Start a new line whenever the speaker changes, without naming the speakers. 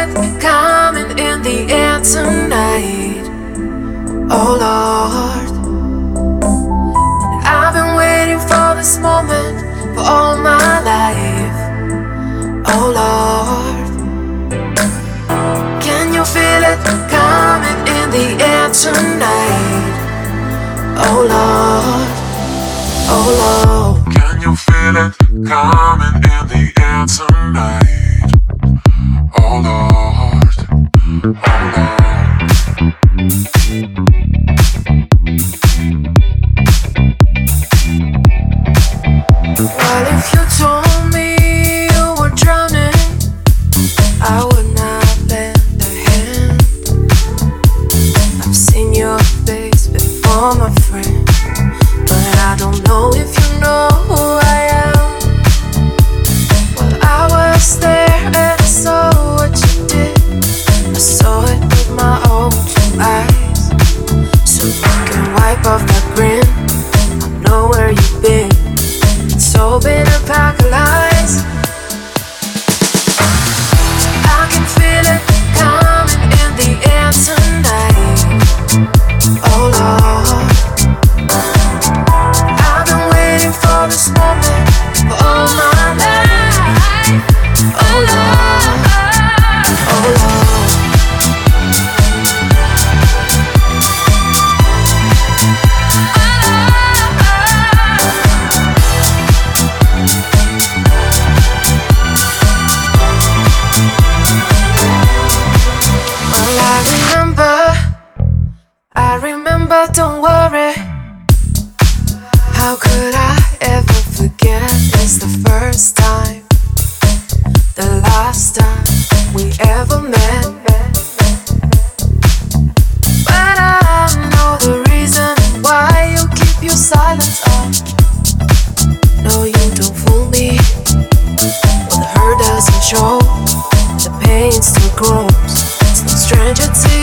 it coming in the air tonight. Oh Lord, I've been waiting for this moment for all my life. Oh Lord, can you feel it coming in the air tonight? Oh Lord, oh Lord,
can you feel it coming in the air tonight? Oh Lord, oh Lord.
Well, if you told me you were drowning, I would not lend a hand. I've seen your face before, my friend, but I don't know if you know who I am. Well, I was there and I saw what you did. I saw it with my own two eyes. So you can wipe off that grin. I know where you've been. It's all been a pack of lies. I can feel it coming in the air tonight. Oh Lord, I've been waiting for this moment for all my life. Oh Lord, oh Lord. I remember, don't worry. How could I ever forget? It's the first time, the last time we ever met. But I know the reason why you keep your silence on. No, you don't fool me. Well, the hurt doesn't show, the pain still grows. It's no stranger to